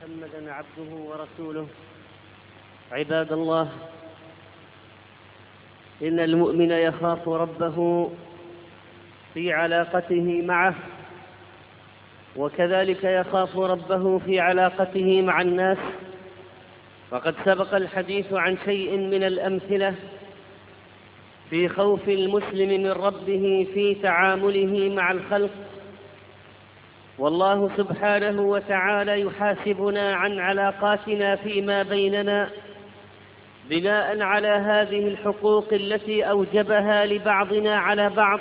محمدا عبده ورسوله. عباد الله، إن المؤمن يخاف ربه في علاقته معه، وكذلك يخاف ربه في علاقته مع الناس. فقد سبق الحديث عن شيء من الأمثلة في خوف المسلم من ربه في تعامله مع الخلق، والله سبحانه وتعالى يحاسبنا عن علاقاتنا فيما بيننا بناء على هذه الحقوق التي أوجبها لبعضنا على بعض،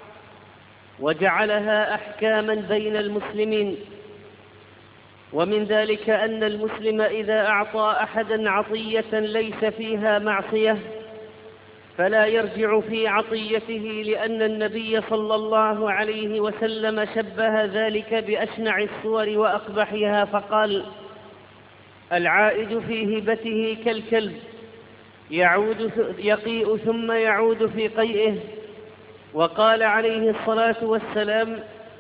وجعلها أحكاما بين المسلمين. ومن ذلك أن المسلم إذا أعطى أحدا عطية ليس فيها معصية فلا يرجع في عطيته، لأن النبي صلى الله عليه وسلم شبه ذلك بأشنع الصور وأقبحها، فقال: العائد في هبته كالكلب يقيء ثم يعود في قيئه. وقال عليه الصلاة والسلام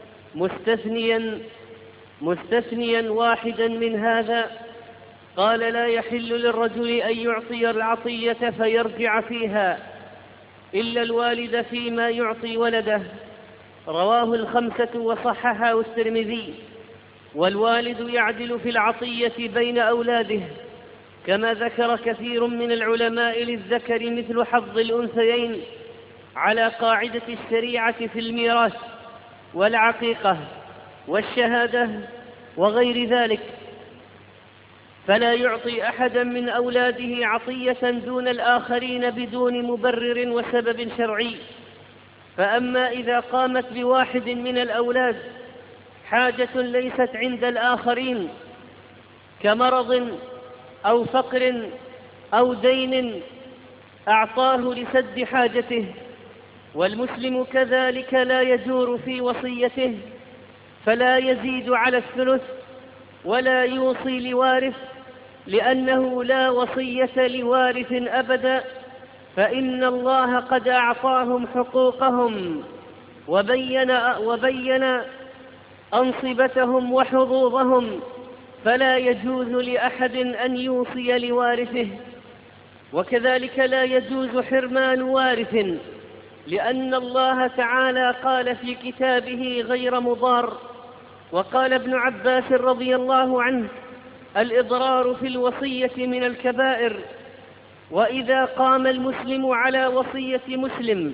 مستثنيا واحدا من هذا، قال: لا يحل للرجل أن يعطي العطية فيرجع فيها إلا الوالد فيما يعطي ولده. رواه الخمسة وصححه الترمذي. والوالد يعدل في العطية بين أولاده، كما ذكر كثير من العلماء للذكر مثل حظ الأنثيين على قاعدة الشريعة في الميراث والعقيقة والشهادة وغير ذلك. فلا يعطي أحدا من أولاده عطية دون الآخرين بدون مبرر وسبب شرعي. فأما إذا قامت بواحد من الأولاد حاجة ليست عند الآخرين كمرض أو فقر أو دين أعطاه لسد حاجته، والمسلم كذلك لا يجور في وصيته، فلا يزيد على الثلث ولا يوصي لوارث، لأنه لا وصية لوارث أبدا، فإن الله قد أعطاهم حقوقهم وبين أنصبتهم وحظوظهم، فلا يجوز لأحد أن يوصي لوارثه. وكذلك لا يجوز حرمان وارث، لأن الله تعالى قال في كتابه غير مضار. وقال ابن عباس رضي الله عنه: الإضرار في الوصية من الكبائر. وإذا قام المسلم على وصية مسلم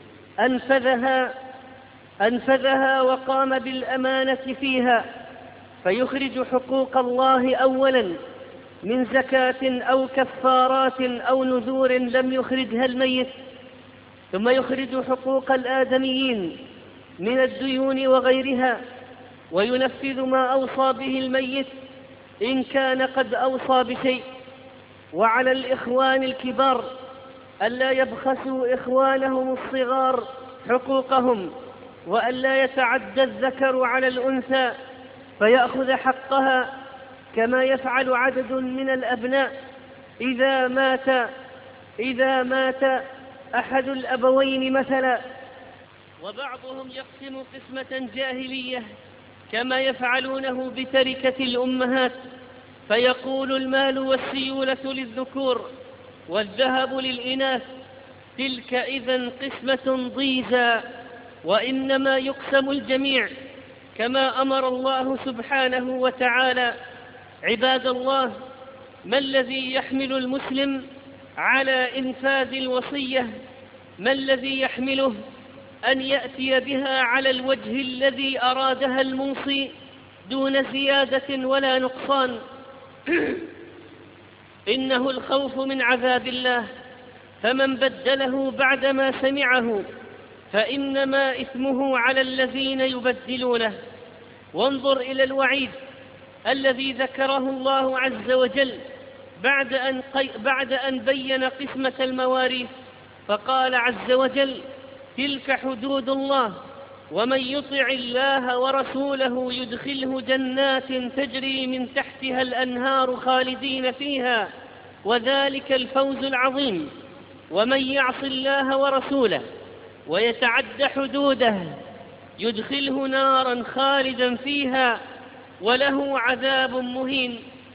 أنفذها وقام بالأمانة فيها، فيخرج حقوق الله أولا من زكاة أو كفارات أو نذور لم يخرجها الميت، ثم يخرج حقوق الآدميين من الديون وغيرها، وينفذ ما أوصى به الميت إن كان قد أوصى بشيء. وعلى الإخوان الكبار ألا يبخسوا إخوانهم الصغار حقوقهم، وألا يتعدى الذكر على الأنثى فيأخذ حقها، كما يفعل عدد من الأبناء إذا مات أحد الأبوين مثلا. وبعضهم يقسم قسمة جاهلية كما يفعلونه بتركة الأمهات، فيقول: المال والسيولة للذكور والذهب للإناث، تلك إذن قسمة ضيزى، وإنما يقسم الجميع كما أمر الله سبحانه وتعالى. عباد الله، ما الذي يحمل المسلم على إنفاذ الوصية؟ ما الذي يحمله أن يأتي بها على الوجه الذي أرادها الموصي دون زيادة ولا نقصان؟ إنه الخوف من عذاب الله، فمن بدله بعدما سمعه فإنما إثمه على الذين يبدلونه. وانظر إلى الوعيد الذي ذكره الله عز وجل بعد أن بين قسمة المواريث، فقال عز وجل: تلك حدود الله، ومن يطع الله ورسوله يدخله جنات تجري من تحتها الأنهار خالدين فيها، وذلك الفوز العظيم. ومن يعص الله ورسوله ويتعد حدوده يدخله نارا خالدا فيها وله عذاب مهين.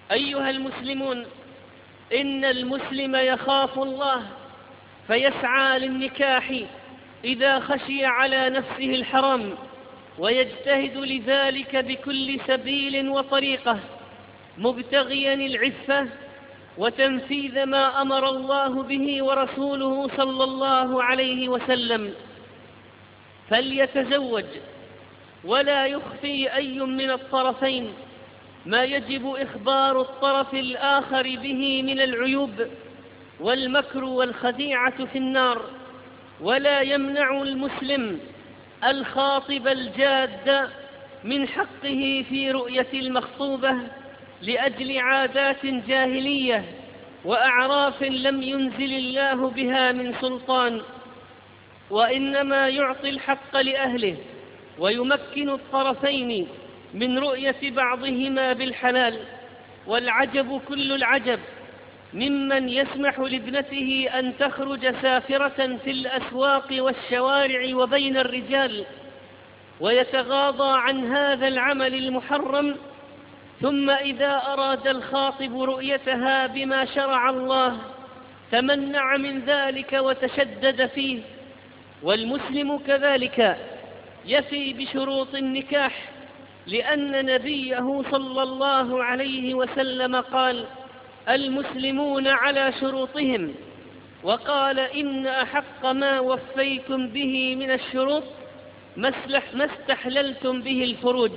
أيها المسلمون، إن المسلم يخاف الله فيسعى للنكاح إذا خشي على نفسه الحرام، ويجتهد لذلك بكل سبيل وطريقة، مبتغيا العفة وتنفيذ ما أمر الله به ورسوله صلى الله عليه وسلم. فليتزوج ولا يخفي أي من الطرفين ما يجب إخبار الطرف الآخر به من العيوب والمكر والخديعة في النار. ولا يمنع المسلم الخاطب الجاد من حقه في رؤية المخطوبة لأجل عادات جاهلية وأعراف لم ينزل الله بها من سلطان، وإنما يعطي الحق لأهله ويمكن الطرفين من رؤية بعضهما بالحلال. والعجب كل العجب ممن يسمح لابنته أن تخرج سافرة في الأسواق والشوارع وبين الرجال ويتغاضى عن هذا العمل المحرم، ثم إذا أراد الخاطب رؤيتها بما شرع الله تمنع من ذلك وتشدد فيه. والمسلم كذلك يفي بشروط النكاح، لأن نبيه صلى الله عليه وسلم قال: المسلمون على شروطهم، وقال: إن أحق ما وفيتم به من الشروط ما استحللتم به الفروج.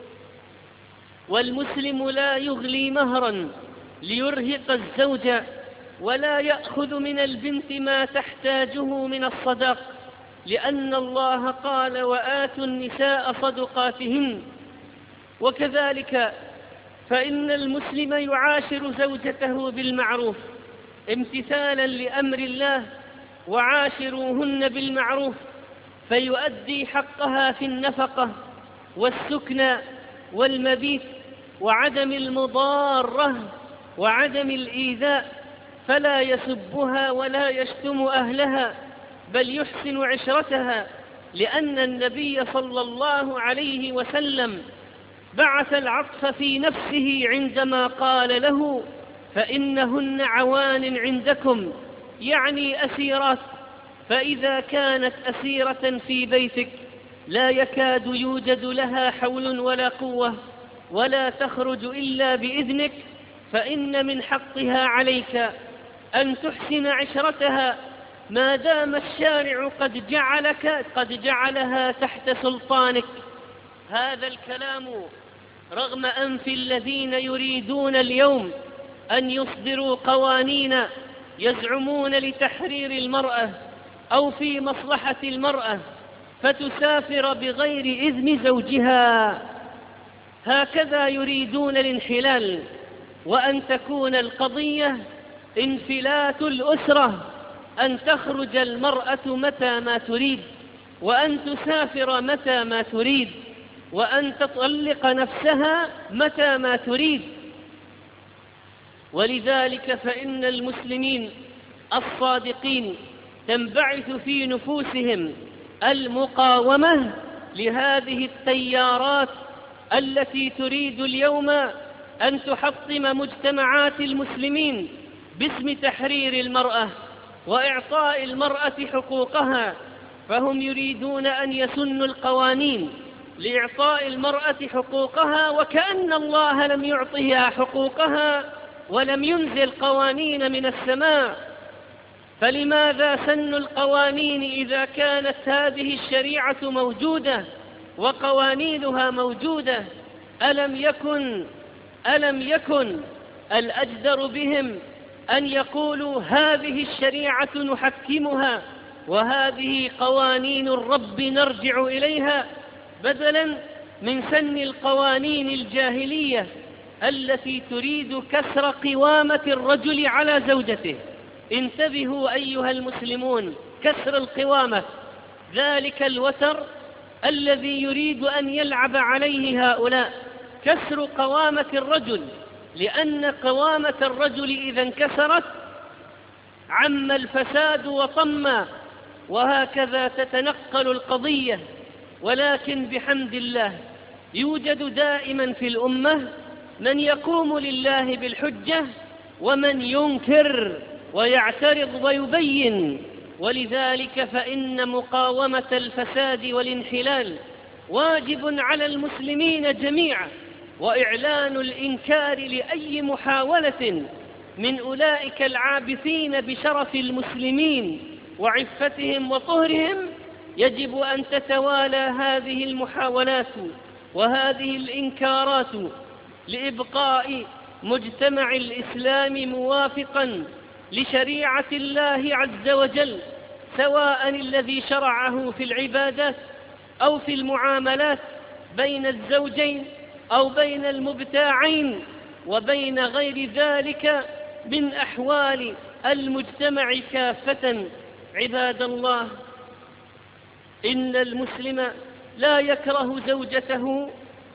والمسلم لا يغلي مهرا ليرهق الزوج، ولا يأخذ من البنت ما تحتاجه من الصداق، لأن الله قال: وآتوا النساء صدقاتهن. وكذلك فإن المسلم يعاشر زوجته بالمعروف امتثالا لأمر الله: وعاشروهن بالمعروف، فيؤدي حقها في النفقة والسكنى والمبيت وعدم المضارة وعدم الإيذاء، فلا يسبها ولا يشتم أهلها، بل يحسن عشرتها، لأن النبي صلى الله عليه وسلم بعث العطف في نفسه عندما قال له: فإنهن عوان عندكم، يعني أسيرات. فإذا كانت أسيرة في بيتك لا يكاد يوجد لها حول ولا قوة ولا تخرج إلا بإذنك، فإن من حقها عليك أن تحسن عشرتها ما دام الشارع قد جعلها تحت سلطانك. هذا الكلام رغم أنف الذين يريدون اليوم أن يصدروا قوانين يزعمون لتحرير المرأة أو في مصلحة المرأة فتسافر بغير إذن زوجها. هكذا يريدون الانحلال، وأن تكون القضية انفلات الأسرة، أن تخرج المرأة متى ما تريد، وأن تسافر متى ما تريد، وأن تطلق نفسها متى ما تريد. ولذلك فإن المسلمين الصادقين تنبعث في نفوسهم المقاومة لهذه التيارات التي تريد اليوم أن تحطم مجتمعات المسلمين باسم تحرير المرأة وإعطاء المرأة حقوقها. فهم يريدون أن يسنوا القوانين لإعطاء المرأة حقوقها، وكأن الله لم يعطها حقوقها ولم ينزل قوانين من السماء. فلماذا سنوا القوانين إذا كانت هذه الشريعة موجودة وقوانينها موجودة؟ ألم يكن الأجدر بهم أن يقولوا هذه الشريعة نحكمها وهذه قوانين الرب نرجع إليها، بدلا من سن القوانين الجاهلية التي تريد كسر قوامة الرجل على زوجته؟ انتبهوا أيها المسلمون، كسر القوامة، ذلك الوتر الذي يريد أن يلعب عليه هؤلاء، كسر قوامة الرجل، لأن قوامة الرجل إذا انكسرت عم الفساد وطم، وهكذا تتنقل القضية. ولكن بحمد الله يوجد دائما في الأمة من يقوم لله بالحجة ومن ينكر ويعترض ويبين. ولذلك فإن مقاومة الفساد والانحلال واجب على المسلمين جميعا، وإعلان الإنكار لأي محاولة من أولئك العابثين بشرف المسلمين وعفتهم وطهرهم يجب أن تتوالى هذه المحاولات وهذه الإنكارات لإبقاء مجتمع الإسلام موافقا لشريعة الله عز وجل، سواء الذي شرعه في العبادات أو في المعاملات بين الزوجين أو بين المبتاعين وبين غير ذلك من أحوال المجتمع كافة. عباد الله، إن المسلم لا يكره زوجته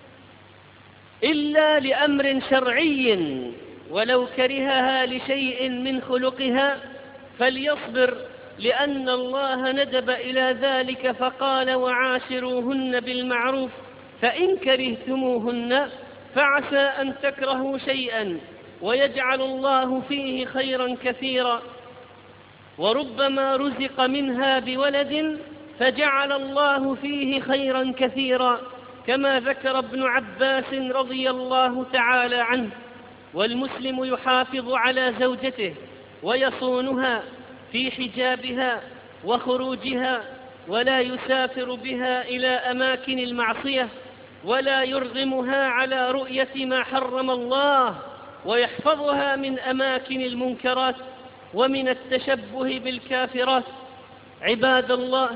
إلا لأمر شرعي، ولو كرهها لشيء من خلقها فليصبر، لأن الله ندب إلى ذلك فقال: وعاشروهن بالمعروف، فإن كرهتموهن فعسى أن تكرهوا شيئا ويجعل الله فيه خيرا كثيرا. وربما رزق منها بولد فجعل الله فيه خيرا كثيرا، كما ذكر ابن عباس رضي الله تعالى عنه. والمسلم يحافظ على زوجته ويصونها في حجابها وخروجها، ولا يسافر بها إلى أماكن المعصية، ولا يرغمها على رؤية ما حرم الله، ويحفظها من أماكن المنكرات ومن التشبه بالكافرات. عباد الله،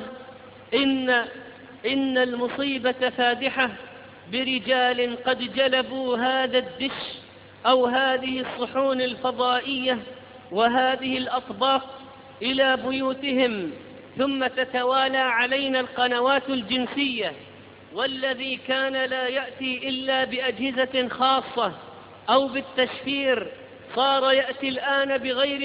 إن المصيبة فادحة برجال قد جلبوا هذا الدش أو هذه الصحون الفضائية وهذه الأطباق إلى بيوتهم، ثم تتوالى علينا القنوات الجنسية، والذي كان لا يأتي إلا بأجهزة خاصة أو بالتشفير صار يأتي الآن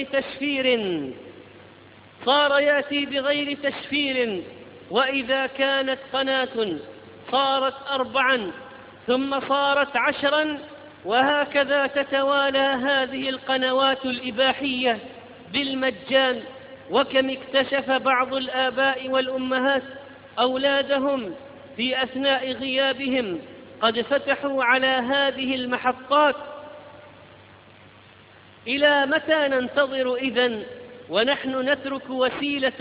بغير تشفير. وإذا كانت قناة صارت 4 ثم صارت 10، وهكذا تتوالى هذه القنوات الإباحية بالمجان. وكم اكتشف بعض الآباء والأمهات أولادهم في أثناء غيابهم قد فتحوا على هذه المحطات. إلى متى ننتظر إذن ونحن نترك وسيلة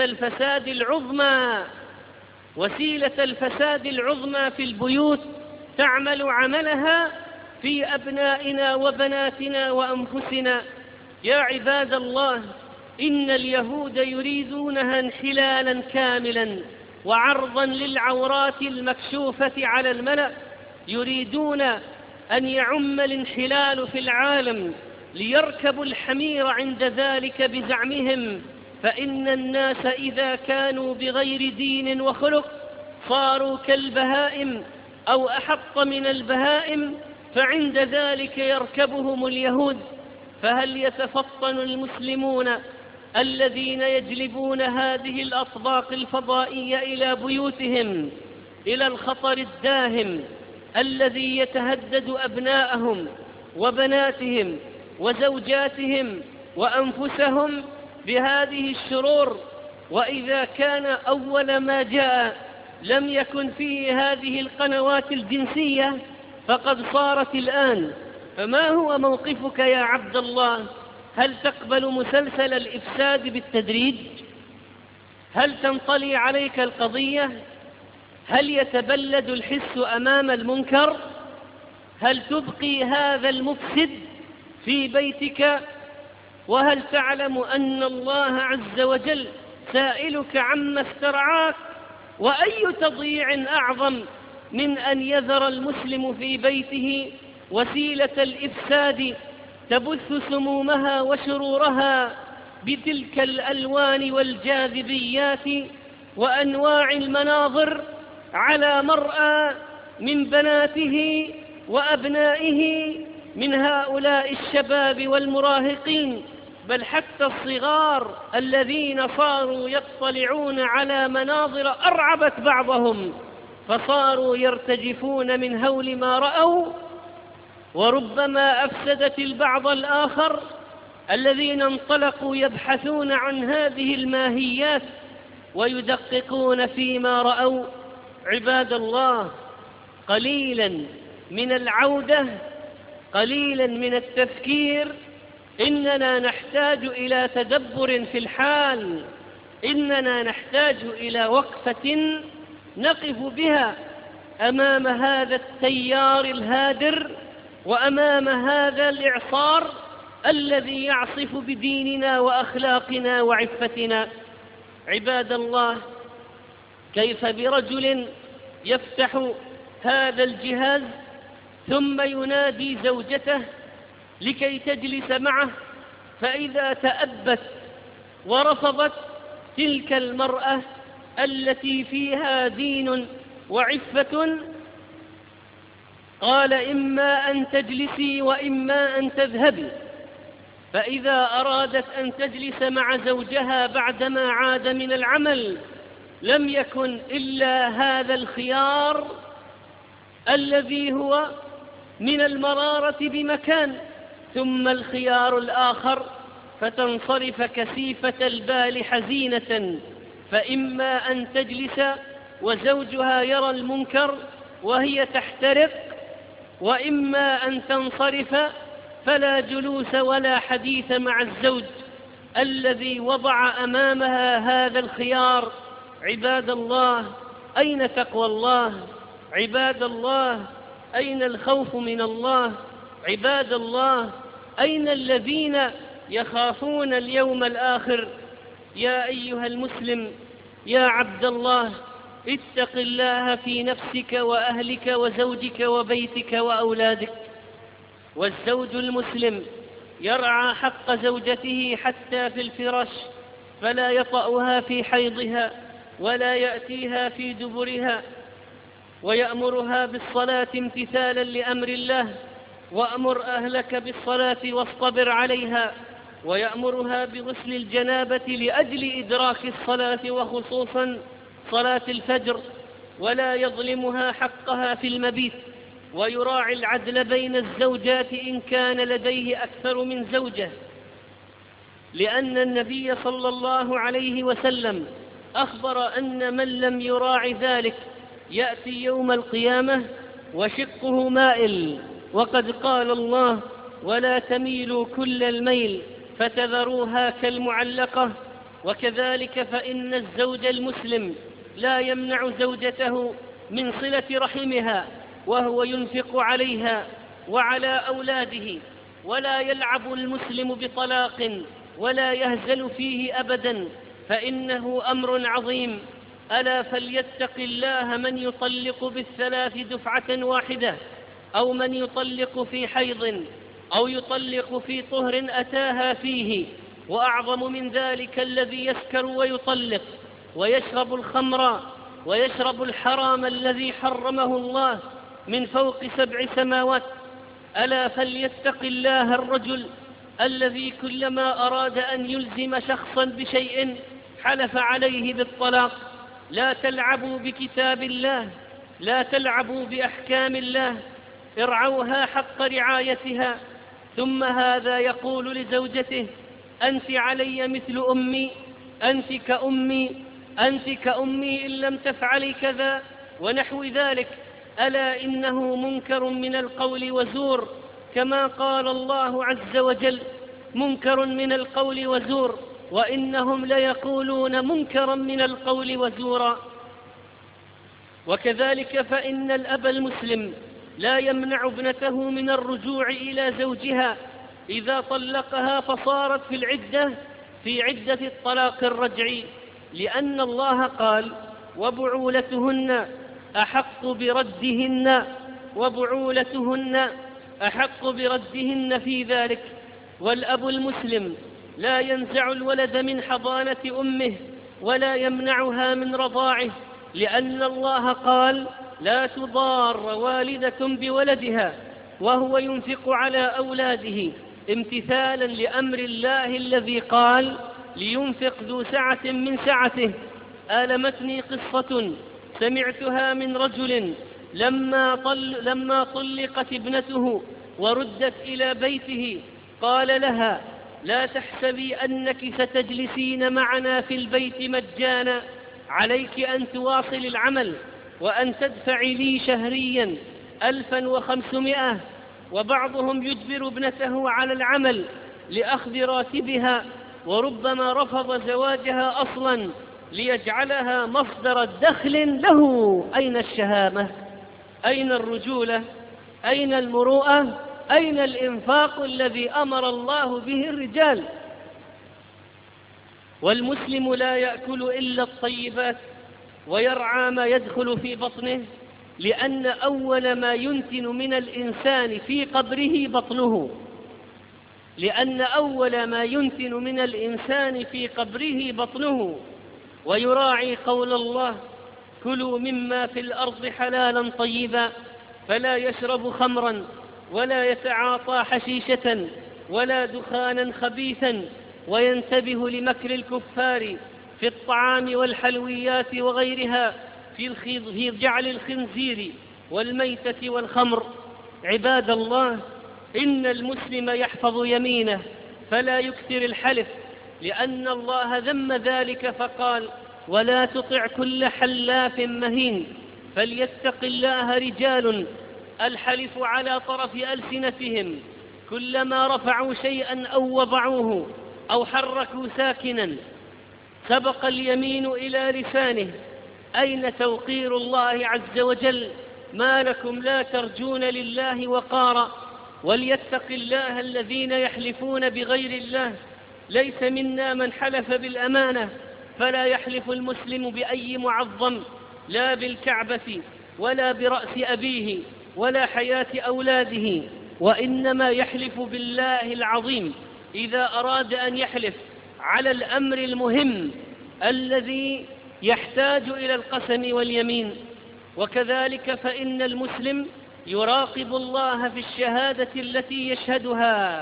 الفساد العظمى في البيوت تعمل عملها في أبنائنا وبناتنا وأنفسنا؟ يا عباد الله، إن اليهود يريدونها انحلالا كاملا وعرضا للعورات المكشوفة على الملأ، يريدون أن يعم الانحلال في العالم ليركبوا الحمير عند ذلك بزعمهم. فإن الناس إذا كانوا بغير دين وخلق صاروا كالبهائم أو أحط من البهائم، فعند ذلك يركبهم اليهود. فهل يتفطن المسلمون الذين يجلبون هذه الأطباق الفضائية إلى بيوتهم إلى الخطر الداهم الذي يتهدد أبناءهم وبناتهم وزوجاتهم وأنفسهم بهذه الشرور؟ وإذا كان أول ما جاء لم يكن فيه هذه القنوات الجنسية فقد صارت الآن، فما هو موقفك يا عبد الله؟ هل تقبل مسلسل الإفساد بالتدريج؟ هل تنطلي عليك القضية؟ هل يتبلد الحس أمام المنكر؟ هل تبقي هذا المفسد في بيتك؟ وهل تعلم أن الله عز وجل سائلك عما استرعاك؟ وأي تضييع أعظم من أن يذر المسلم في بيته وسيلة الإفساد تبث سمومها وشرورها بتلك الألوان والجاذبيات وأنواع المناظر على مرأى من بناته وأبنائه من هؤلاء الشباب والمراهقين، بل حتى الصغار الذين صاروا يطلعون على مناظر أرعبت بعضهم، فصاروا يرتجفون من هول ما رأوا وربما أفسدت البعض الآخر الذين انطلقوا يبحثون عن هذه الماهيات ويدققون فيما رأوا. عباد الله، قليلا من العودة، قليلا من التفكير. إننا نحتاج إلى تدبر في الحال، إننا نحتاج إلى وقفة نقف بها أمام هذا التيار الهادر وأمام هذا الإعصار الذي يعصف بديننا وأخلاقنا وعفتنا. عباد الله، كيف برجل يفتح هذا الجهاز ثم ينادي زوجته لكي تجلس معه، فإذا تأبت ورفضت تلك المرأة التي فيها دين وعفة، قال: إما أن تجلسي وإما أن تذهبي. فإذا أرادت أن تجلس مع زوجها بعدما عاد من العمل لم يكن إلا هذا الخيار الذي هو من المرارة بمكان، ثم الخيار الآخر، فتنصرف كثيفة البال حزينة. فإما أن تجلس وزوجها يرى المنكر وهي تحترق، وإما أن تنصرف فلا جلوس ولا حديث مع الزوج الذي وضع أمامها هذا الخيار. عباد الله، أين تقوى الله؟ عباد الله، أين الخوف من الله؟ عباد الله، أين الذين يخافون اليوم الآخر؟ يا أيها المسلم، يا عبد الله، اتق الله في نفسك وأهلك وزوجك وبيتك وأولادك. والزوج المسلم يرعى حق زوجته حتى في الفراش، فلا يطأها في حيضها ولا يأتيها في دبرها، ويأمرها بالصلاة امتثالا لأمر الله: وأمر أهلك بالصلاة واصطبر عليها. ويأمرها بغسل الجنابة لأجل إدراك الصلاة وخصوصا صلاة الفجر، ولا يظلمها حقها في المبيت. ويراعي العدل بين الزوجات إن كان لديه أكثر من زوجة، لأن النبي صلى الله عليه وسلم أخبر أن من لم يراعي ذلك يأتي يوم القيامة وشقه مائل. وقد قال الله: ولا تميلوا كل الميل فتذروها كالمعلقة. وكذلك فإن الزوج المسلم لا يمنع زوجته من صلة رحمها وهو ينفق عليها وعلى أولاده، ولا يلعب المسلم بطلاق ولا يهزل فيه أبدا، فإنه أمر عظيم. ألا فليتق الله من يطلق بالثلاث دفعة واحدة، أو من يطلق في حيض، أو يطلق في طهر أتاها فيه. وأعظم من ذلك الذي يسكر ويطلق ويشرب الخمر ويشرب الحرام الذي حرمه الله من فوق 7 سماوات. ألا فليتق الله الرجل الذي كلما أراد أن يلزم شخصا بشيء حلف عليه بالطلاق. لا تلعبوا بكتاب الله، لا تلعبوا بأحكام الله، ارعوها حق رعايتها. ثم هذا يقول لزوجته: أنت علي مثل أمي، أنت كأمي، أنت كأمي إن لم تفعلي كذا ونحو ذلك. ألا إنه منكر من القول وزور، كما قال الله عز وجل: منكر من القول وزور، وإنهم ليقولون منكرا من القول وزورا. وكذلك فإن الأب المسلم لا يمنع ابنته من الرجوع إلى زوجها إذا طلقها فصارت في عدة الطلاق الرجعي، لأن الله قال: وبعولتهن أحق بردهن في ذلك. والأب المسلم لا ينزع الولد من حضانة أمه ولا يمنعها من رضاعه، لأن الله قال: لا تضار والدة بولدها، وهو ينفق على أولاده امتثالا لأمر الله الذي قال: لينفق ذو سعة من سعته. آلمتني قصة سمعتها من رجل لما طلقت ابنته وردت إلى بيته قال لها: لا تحسبي أنك ستجلسين معنا في البيت مجانا، عليك أن تواصل العمل وأن تدفعي لي شهريا 1500. وبعضهم يجبر ابنته على العمل لأخذ راتبها، وربما رفض زواجها أصلا ليجعلها مصدر دخل له. أين الشهامة؟ أين الرجولة؟ أين المروءة؟ أين الإنفاق الذي أمر الله به الرجال؟ والمسلم لا يأكل إلا الطيبات ويرعى ما يدخل في بطنه، لأن أول ما ينتن من الإنسان في قبره بطنه، لأن أول ما ينتن من الإنسان في قبره بطنه. ويراعي قول الله: كلوا مما في الأرض حلالا طيبا، فلا يشرب خمرا ولا يتعاطى حشيشة ولا دخانا خبيثا، وينتبه لمكر الكفار في الطعام والحلويات وغيرها، في جعل الخنزير والميتة والخمر. عباد الله، إن المسلم يحفظ يمينه فلا يكثر الحلف، لأن الله ذم ذلك فقال: ولا تطع كل حلاف مهين. فليتق الله رجال الحلف على طرف ألسنتهم، كلما رفعوا شيئا أو وضعوه أو حركوا ساكنا سبق اليمين إلى لسانه. أين توقير الله عز وجل؟ ما لكم لا ترجون لله وقارا؟ وليتق الله الذين يحلفون بغير الله. ليس منا من حلف بالأمانة، فلا يحلف المسلم بأي معظم، لا بالكعبة ولا برأس أبيه ولا حياة أولاده، وإنما يحلف بالله العظيم إذا أراد أن يحلف على الأمر المهم الذي يحتاج إلى القسم واليمين. وكذلك فإن المسلم يراقب الله في الشهادة التي يشهدها،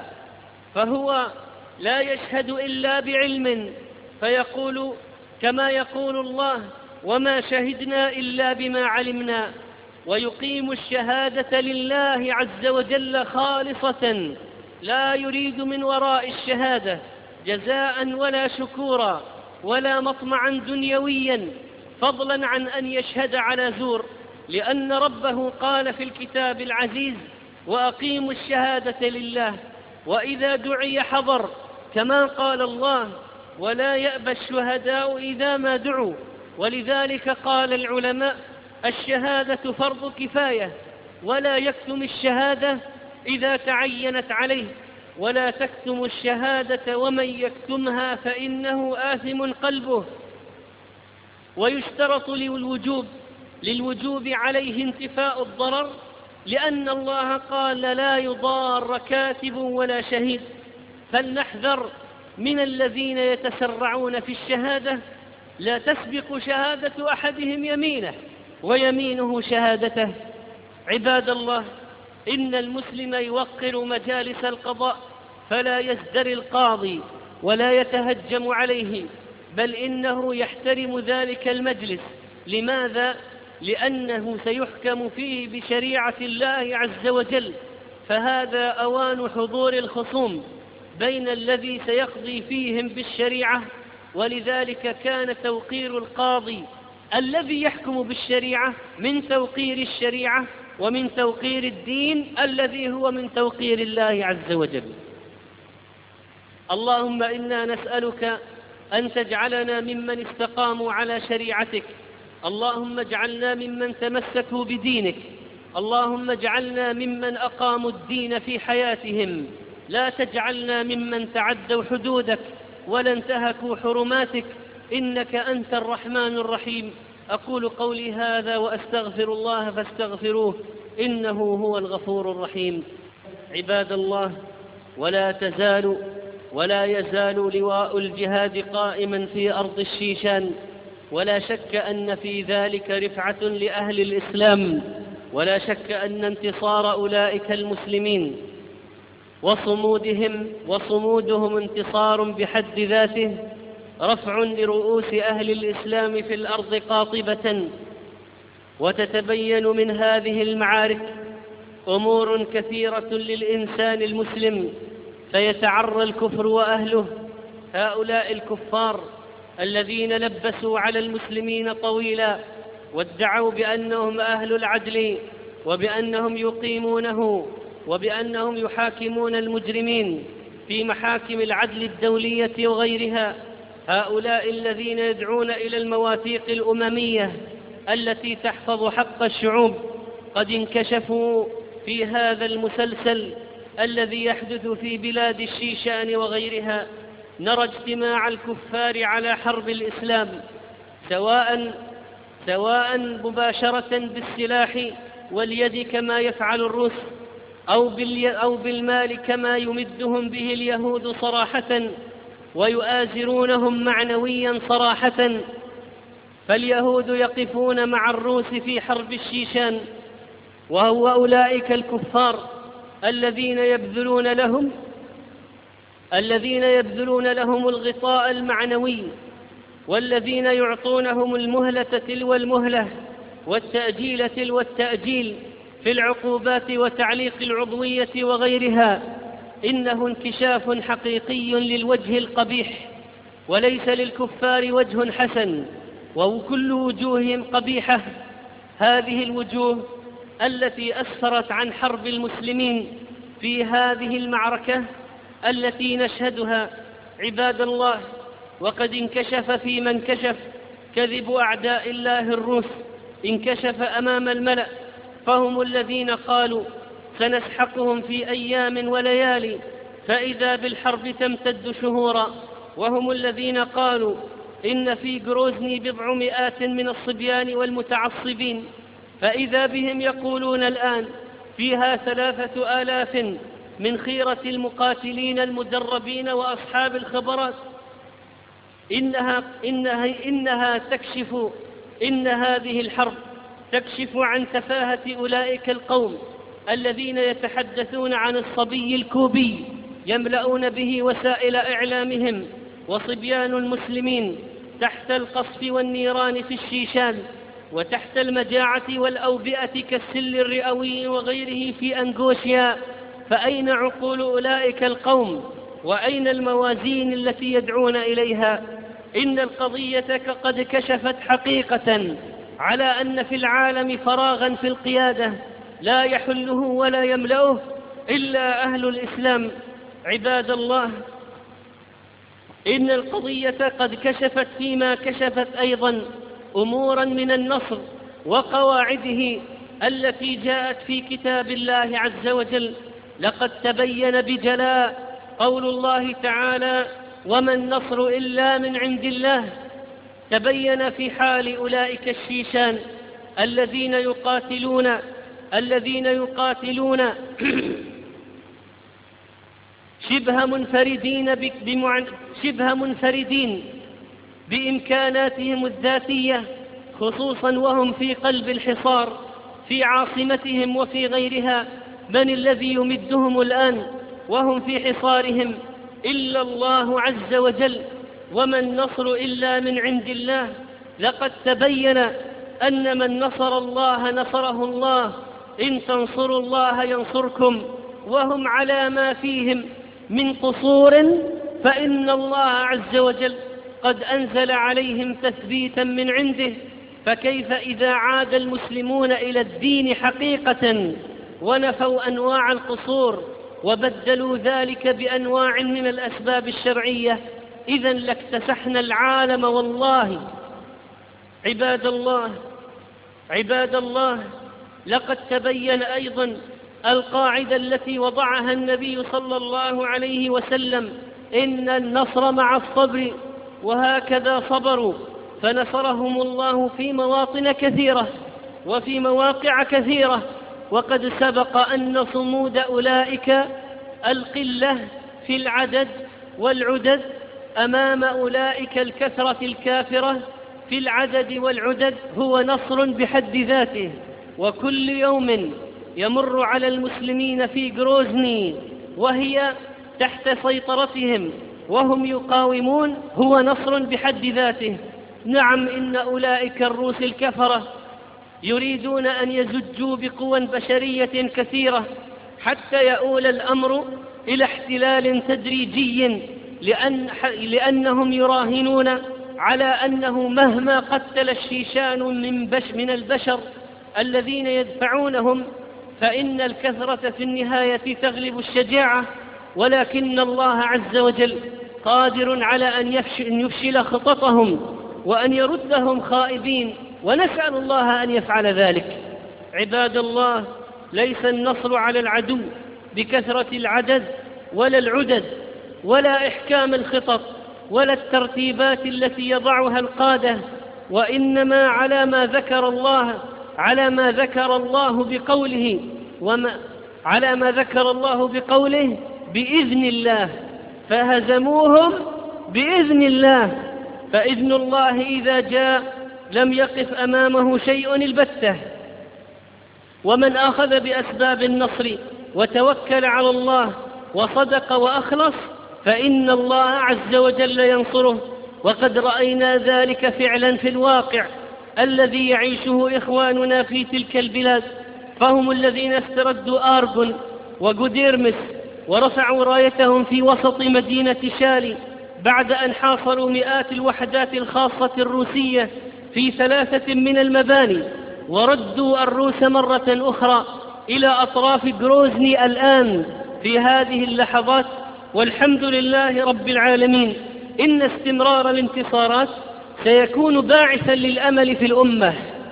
فهو لا يشهد إلا بعلم، فيقول كما يقول الله: وما شهدنا إلا بما علمنا. ويقيم الشهادة لله عز وجل خالصة، لا يريد من وراء الشهادة جزاء ولا شكورا ولا مطمعا دنيويا، فضلا عن أن يشهد على زور، لأن ربه قال في الكتاب العزيز: وأقيموا الشهادة لله، وإذا دعي حضر، كما قال الله: ولا يأبى الشهداء إذا ما دعوا. ولذلك قال العلماء: الشهادة فرض كفاية، ولا يكتم الشهادة إذا تعينت عليه، ولا تكتم الشهادة، ومن يكتمها فإنه آثم قلبه. ويشترط للوجوب عليه انتفاء الضرر، لأن الله قال: لا يضار كاتب ولا شهيد. فلنحذر من الذين يتسرعون في الشهادة، لا تسبق شهادة أحدهم يمينه ويمينه شهادته. عباد الله، إن المسلم يوقر مجالس القضاء، فلا يزدري القاضي ولا يتهجم عليه، بل إنه يحترم ذلك المجلس. لماذا؟ لأنه سيحكم فيه بشريعة الله عز وجل، فهذا أوان حضور الخصوم بين الذي سيقضي فيهم بالشريعة. ولذلك كان توقير القاضي الذي يحكم بالشريعة من توقير الشريعة، ومن توقير الدين الذي هو من توقير الله عز وجل. اللهم إنا نسألك أن تجعلنا ممن استقاموا على شريعتك، اللهم اجعلنا ممن تمسكوا بدينك، اللهم اجعلنا ممن أقاموا الدين في حياتهم، لا تجعلنا ممن تعدوا حدودك ولا انتهكوا حرماتك، إنك أنت الرحمن الرحيم. أقول قولي هذا وأستغفر الله فاستغفروه، إنه هو الغفور الرحيم. عباد الله، ولا يزال لواء الجهاد قائما في أرض الشيشان، ولا شك أن في ذلك رفعة لأهل الإسلام، ولا شك أن انتصار أولئك المسلمين وصمودهم انتصار بحد ذاته، رفع لرؤوس أهل الإسلام في الأرض قاطبة. وتتبين من هذه المعارك أمور كثيرة للإنسان المسلم فيتعرى الكفر وأهله. هؤلاء الكفار الذين لبسوا على المسلمين طويلا وادعوا بأنهم أهل العدل وبأنهم يقيمونه وبأنهم يحاكمون المجرمين في محاكم العدل الدولية وغيرها، هؤلاء الذين يدعون إلى المواثيق الأممية التي تحفظ حق الشعوب قد انكشفوا في هذا المسلسل الذي يحدث في بلاد الشيشان وغيرها. نرى اجتماع الكفار على حرب الإسلام، سواء مباشرة بالسلاح واليد كما يفعل الروس، أو بالمال كما يمدهم به اليهود صراحة ويؤازرونهم معنويا صراحة. فاليهود يقفون مع الروس في حرب الشيشان، وهو أولئك الكفار الذين يبذلون لهم الغطاء المعنوي، والذين يعطونهم المهلة تلو المهلة والتأجيل تلو التأجيل في العقوبات وتعليق العضوية وغيرها. إنه انكشاف حقيقي للوجه القبيح، وليس للكفار وجه حسن، وكل وجوههم قبيحة. هذه الوجوه التي أسفرت عن حرب المسلمين في هذه المعركة التي نشهدها عباد الله. وقد انكشف في من كشف كذب أعداء الله الروس، انكشف أمام الملأ، فهم الذين قالوا سنسحقهم في أيام وليالي، فإذا بالحرب تمتد شهورا. وهم الذين قالوا إن في جروزني 400 من الصبيان والمتعصبين، فإذا بهم يقولون الآن فيها 3000 من خيرة المقاتلين المدربين وأصحاب الخبرات. إن هذه الحرب تكشف عن تفاهة أولئك القوم الذين يتحدثون عن الصبي الكوبي يملؤون به وسائل إعلامهم، وصبيان المسلمين تحت القصف والنيران في الشيشان، وتحت المجاعة والأوبئة كالسل الرئوي وغيره في أنغوشيا. فأين عقول أولئك القوم؟ وأين الموازين التي يدعون إليها؟ إن القضية قد كشفت حقيقة على أن في العالم فراغا في القيادة لا يحله ولا يملأه إلا أهل الإسلام. عباد الله، إن القضية قد كشفت فيما كشفت أيضا أمورا من النصر وقواعده التي جاءت في كتاب الله عز وجل. لقد تبين بجلاء قول الله تعالى: وما النصر إلا من عند الله. تبين في حال أولئك الشيشان الذين يقاتلون شبه منفردين بإمكاناتهم الذاتية، خصوصا وهم في قلب الحصار في عاصمتهم وفي غيرها. من الذي يمدهم الآن وهم في حصارهم إلا الله عز وجل؟ وما النصر إلا من عند الله. لقد تبين أن من نصر الله نصره الله، إن تنصروا الله ينصركم. وهم على ما فيهم من قصور فإن الله عز وجل قد أنزل عليهم تثبيتا من عنده. فكيف إذا عاد المسلمون إلى الدين حقيقة ونفوا أنواع القصور وبدلوا ذلك بأنواع من الأسباب الشرعية؟ إذن لاكتسحنا العالم والله. عباد الله، لقد تبين أيضا القاعدة التي وضعها النبي صلى الله عليه وسلم: إن النصر مع الصبر. وهكذا صبروا فنصرهم الله في مواطن كثيرة وفي مواقع كثيرة. وقد سبق أن صمود أولئك القلة في العدد والعدد أمام أولئك الكثرة الكافرة في العدد والعدد هو نصر بحد ذاته. وكل يوم يمر على المسلمين في جروزني وهي تحت سيطرتهم وهم يقاومون هو نصر بحد ذاته. نعم، إن أولئك الروس الكفرة يريدون أن يزجوا بقوى بشرية كثيرة حتى يؤول الأمر إلى احتلال تدريجي، لأنهم يراهنون على أنه مهما قتل الشيشان من البشر الذين يدفعونهم فإن الكثرة في النهاية تغلب الشجاعة، ولكن الله عز وجل قادر على أن يفشل خططهم وأن يردهم خائبين، ونسأل الله أن يفعل ذلك. عباد الله، ليس النصر على العدو بكثرة العدد ولا العدد ولا إحكام الخطط ولا الترتيبات التي يضعها القادة، وإنما على ما ذكر الله بقوله بإذن الله، فهزموهم بإذن الله. فإذن الله إذا جاء لم يقف أمامه شيء البتة. ومن أخذ بأسباب النصر وتوكل على الله وصدق وأخلص فإن الله عز وجل ينصره، وقد رأينا ذلك فعلا في الواقع الذي يعيشه إخواننا في تلك البلاد، فهم الذين استردوا آرغون وغوديرمس ورفعوا رايتهم في وسط مدينة شالي بعد أن حاصروا مئات الوحدات الخاصة الروسية في 3 من المباني، وردوا الروس مرة أخرى إلى أطراف غروزني الآن في هذه اللحظات. والحمد لله رب العالمين، إن استمرار الانتصارات سيكون باعثا للأمل في الأمة،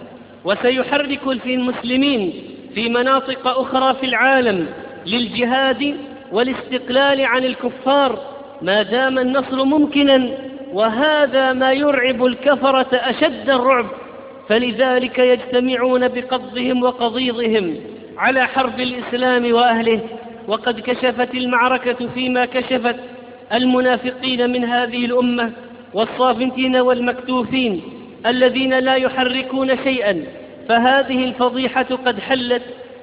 وسيحرك في المسلمين في مناطق أخرى في العالم للجهاد والاستقلال عن الكفار ما دام النصر ممكنا، وهذا ما يرعب الكفرة أشد الرعب، فلذلك يجتمعون بقضهم وقضيضهم على حرب الإسلام وأهله. وقد كشفت المعركة فيما كشفت المنافقين من هذه الأمة والصافنين والمكتوفين الذين لا يحركون شيئا، فهذه الفضيحة قد حلت.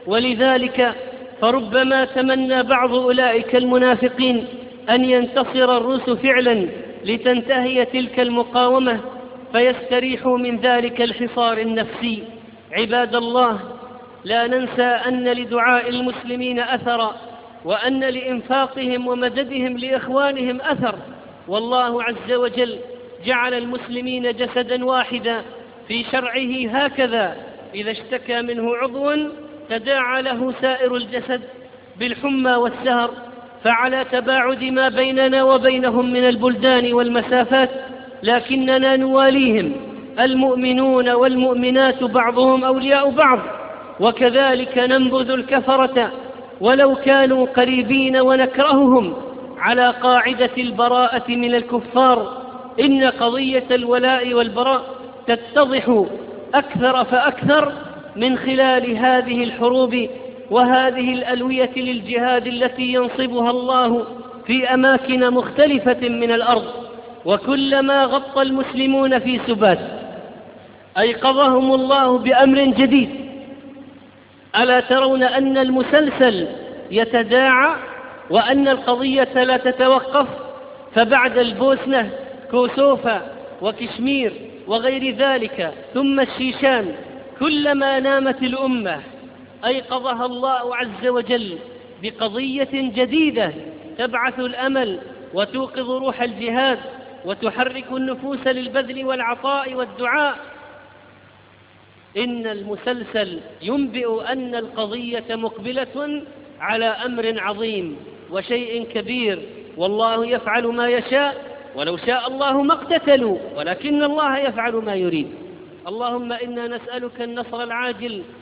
ولذلك فربما تمنى بعض أولئك المنافقين أن ينتصر الروس فعلا لتنتهي تلك المقاومة فيستريحوا من ذلك الحصار النفسي. عباد الله، لا ننسى أن لدعاء المسلمين أثرا، وأن لإنفاقهم ومددهم لإخوانهم أثر، والله عز وجل جعل المسلمين جسدا واحدا في شرعه هكذا: إذا اشتكى منه عضو تداعى له سائر الجسد بالحمى والسهر. فعلى تباعد ما بيننا وبينهم من البلدان والمسافات لكننا نواليهم، المؤمنون والمؤمنات بعضهم أولياء بعض، وكذلك ننبذ الكفرة ولو كانوا قريبين ونكرههم على قاعدة البراءة من الكفار. إن قضية الولاء والبراء تتضح أكثر فأكثر من خلال هذه الحروب وهذه الألوية للجهاد التي ينصبها الله في أماكن مختلفة من الأرض. وكلما غطى المسلمون في سبات أيقظهم الله بأمر جديد. ألا ترون أن المسلسل يتداعى وأن القضية لا تتوقف؟ فبعد البوسنة كوسوفا وكشمير وغير ذلك ثم الشيشان، كلما نامت الأمة أيقظها الله عز وجل بقضية جديدة تبعث الأمل وتوقظ روح الجهاد وتحرك النفوس للبذل والعطاء والدعاء. إن المسلسل ينبئ أن القضية مقبلة على أمر عظيم وشيء كبير، والله يفعل ما يشاء، ولو شاء الله ما اقتتلوا ولكن الله يفعل ما يريد. اللهم إنا نسألك النصر العاجل